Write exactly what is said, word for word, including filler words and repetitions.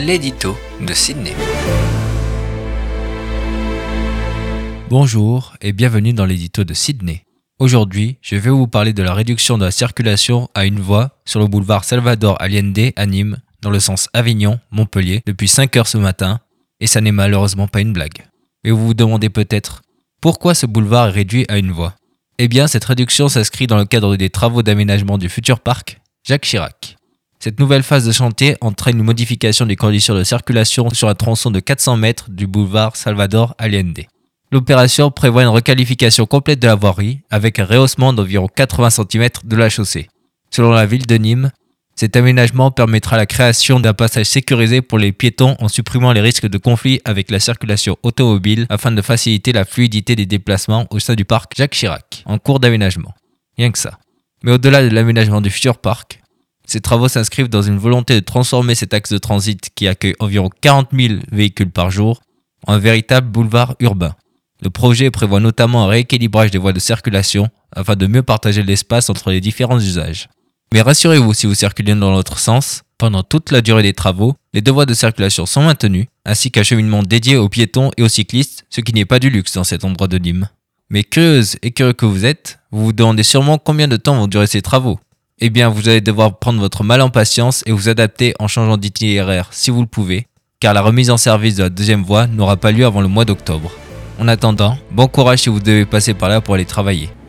l'édito de Sydney. Bonjour et bienvenue dans l'édito de Sydney. Aujourd'hui, je vais vous parler de la réduction de la circulation à une voie sur le boulevard Salvador Allende à Nîmes, dans le sens Avignon-Montpellier, depuis cinq heures ce matin, et ça n'est malheureusement pas une blague. Et vous vous demandez peut-être, pourquoi ce boulevard est réduit à une voie ? Eh bien, cette réduction s'inscrit dans le cadre des travaux d'aménagement du futur parc Jacques Chirac. Cette nouvelle phase de chantier entraîne une modification des conditions de circulation sur un tronçon de quatre cents mètres du boulevard Salvador Allende. L'opération prévoit une requalification complète de la voirie avec un rehaussement d'environ quatre-vingts centimètres de la chaussée. Selon la ville de Nîmes, cet aménagement permettra la création d'un passage sécurisé pour les piétons en supprimant les risques de conflit avec la circulation automobile afin de faciliter la fluidité des déplacements au sein du parc Jacques Chirac, en cours d'aménagement. Rien que ça. Mais au-delà de l'aménagement du futur parc, ces travaux s'inscrivent dans une volonté de transformer cet axe de transit qui accueille environ quarante mille véhicules par jour en un véritable boulevard urbain. Le projet prévoit notamment un rééquilibrage des voies de circulation afin de mieux partager l'espace entre les différents usages. Mais rassurez-vous, si vous circulez dans l'autre sens, pendant toute la durée des travaux, les deux voies de circulation sont maintenues, ainsi qu'un cheminement dédié aux piétons et aux cyclistes, ce qui n'est pas du luxe dans cet endroit de Nîmes. Mais curieuse et curieux que vous êtes, vous vous demandez sûrement combien de temps vont durer ces travaux. Eh bien, vous allez devoir prendre votre mal en patience et vous adapter en changeant d'itinéraire si vous le pouvez, car la remise en service de la deuxième voie n'aura pas lieu avant le mois d'octobre. En attendant, bon courage si vous devez passer par là pour aller travailler.